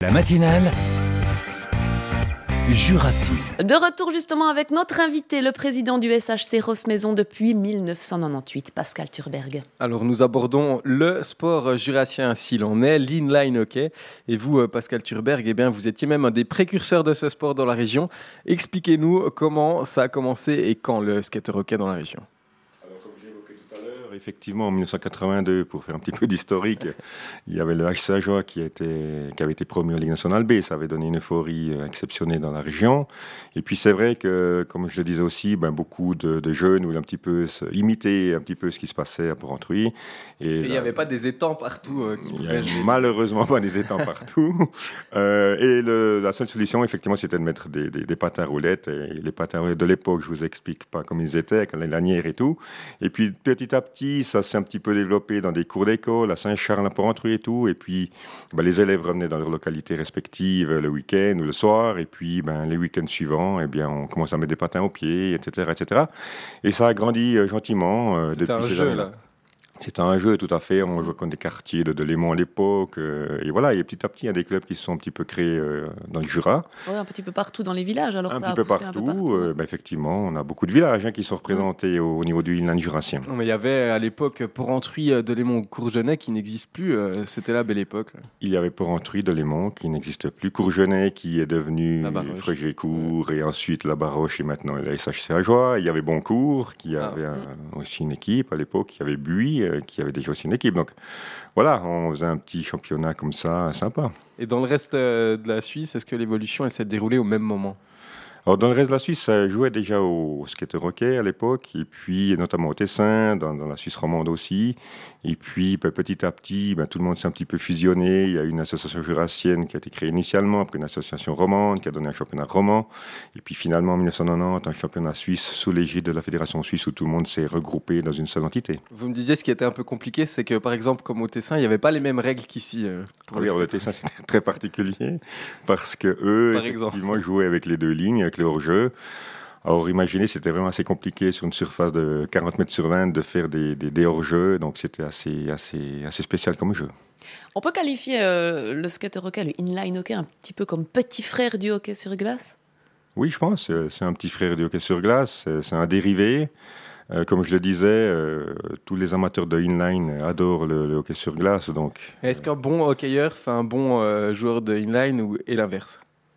La matinale Jurassique. De retour justement avec notre invité, le président du SHC Rossmaison depuis 1998, Pascal Turberg. Alors nous abordons le sport jurassien s'il en est, l'inline hockey. Et vous, Pascal Turberg, eh bien, vous étiez même un des précurseurs de ce sport dans la région. Expliquez-nous comment ça a commencé et quand le skater hockey dans la région. Effectivement, en 1982, pour faire un petit peu d'historique, il y avait le HC Ajoie qui avait été promu en Ligue nationale B. Ça avait donné une euphorie exceptionnelle dans la région. Et puis c'est vrai que, comme je le disais aussi, beaucoup de jeunes voulaient un petit peu imiter un petit peu ce qui se passait à Porrentruy. Et il n'y avait pas des étangs partout il n'y avait malheureusement pas des étangs partout. La seule solution, effectivement, c'était de mettre des patins à roulettes. Et les patins à roulettes de l'époque, je ne vous explique pas comment ils étaient, avec les lanières et tout. Et puis petit à petit, ça s'est un petit peu développé dans des cours d'école, à Saint-Charles, à Porrentruy et tout. Et puis, les élèves revenaient dans leurs localités respectives le week-end ou le soir. Et puis, les week-ends suivants, on commence à mettre des patins aux pieds, etc., etc. Et ça a grandi gentiment depuis ces années-là. C'était un jeu, tout à fait. On jouait contre des quartiers de Léman à l'époque. Et voilà, et petit à petit, il y a des clubs qui se sont un petit peu créés dans le Jura. Oui, un petit peu partout dans les villages. Alors un peu partout. Effectivement, on a beaucoup de villages qui sont représentés au niveau du inland jurassien. Non, mais il y avait à l'époque Porrentruy, de Léman, Courgenay qui n'existe plus. C'était la belle époque. Il y avait Porrentruy, de Léman qui n'existe plus. Courgenay qui est devenu Frégécourt et ensuite la Baroche et maintenant la SHC Ajoie. Il y avait Boncourt qui avait aussi une équipe à l'époque. Il y avait Buis qui avait déjà aussi une équipe. Donc voilà, on faisait un petit championnat comme ça, sympa. Et dans le reste de la Suisse, est-ce que l'évolution elle s'est déroulée au même moment ? Alors dans le reste de la Suisse, ça jouait déjà au skater hockey à l'époque, et puis notamment au Tessin, dans la Suisse romande aussi. Et puis petit à petit, tout le monde s'est un petit peu fusionné. Il y a une association jurassienne qui a été créée initialement, après une association romande qui a donné un championnat roman. Et puis finalement en 1990, un championnat suisse sous l'égide de la Fédération suisse où tout le monde s'est regroupé dans une seule entité. Vous me disiez ce qui était un peu compliqué, c'est que par exemple comme au Tessin, il n'y avait pas les mêmes règles qu'ici. Le Tessin c'était très particulier parce que eux effectivement jouaient avec les deux lignes, avec le hors-jeu. Alors imaginez, c'était vraiment assez compliqué sur une surface de 40 mètres sur 20 de faire des hors-jeux, donc c'était assez spécial comme jeu. On peut qualifier le skater hockey, le inline hockey, un petit peu comme petit frère du hockey sur glace ? Oui, je pense, c'est un petit frère du hockey sur glace, c'est un dérivé. Comme je le disais, tous les amateurs de inline adorent le hockey sur glace. Donc, est-ce qu'un bon hockeyeur fait un bon joueur de inline et l'inverse ?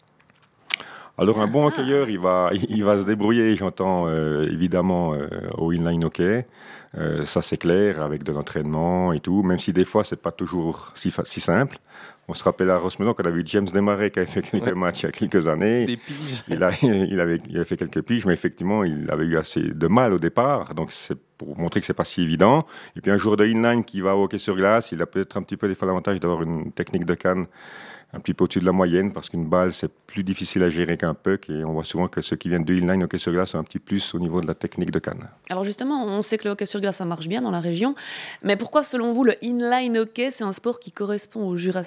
Alors un bon hockeyeur, il va se débrouiller, j'entends évidemment au inline hockey, ça c'est clair, avec de l'entraînement et tout, même si des fois c'est pas toujours si simple. On se rappelle à Rossmaison qu'on a vu James Desmarais qui avait fait quelques matchs il y a quelques années. Des piges. Il avait fait quelques piges, mais effectivement il avait eu assez de mal au départ, donc c'est pour montrer que c'est pas si évident. Et puis un joueur de inline qui va au hockey sur glace, il a peut-être un petit peu l'avantage d'avoir une technique de canne un petit peu au-dessus de la moyenne, parce qu'une balle, c'est plus difficile à gérer qu'un puck, et on voit souvent que ceux qui viennent de inline hockey sur glace sont un petit plus au niveau de la technique de canne. Alors justement, on sait que le hockey sur glace, ça marche bien dans la région, mais pourquoi, selon vous, le inline hockey, c'est un sport qui correspond aux Jurassiens ?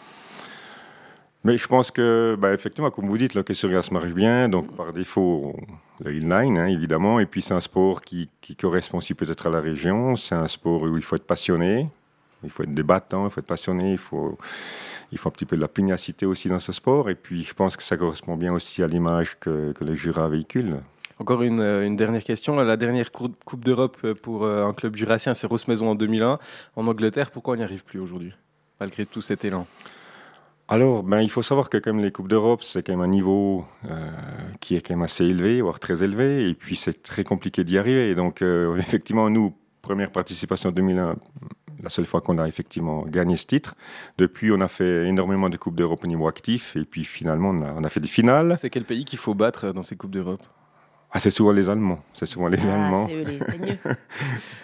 Mais je pense que, effectivement, comme vous dites, le hockey sur glace marche bien, donc par défaut, le inline, évidemment, et puis c'est un sport qui correspond aussi peut-être à la région, c'est un sport où il faut être passionné, il faut être débattant, il faut être passionné, il faut un petit peu de la pugnacité aussi dans ce sport. Et puis, je pense que ça correspond bien aussi à l'image que le Jura véhicule. Encore une dernière question. La dernière Coupe d'Europe pour un club jurassien, c'est Rossmaison en 2001. En Angleterre, pourquoi on n'y arrive plus aujourd'hui, malgré tout cet élan ? Alors, il faut savoir que comme les Coupes d'Europe, c'est quand même un niveau qui est quand même assez élevé, voire très élevé. Et puis, c'est très compliqué d'y arriver. Et donc, effectivement, nous, première participation en 2001, la seule fois qu'on a effectivement gagné ce titre. Depuis, on a fait énormément de Coupes d'Europe au niveau actif. Et puis finalement, on a fait des finales. C'est quel pays qu'il faut battre dans ces Coupes d'Europe ? C'est souvent les Allemands. C'est eux les teigneux.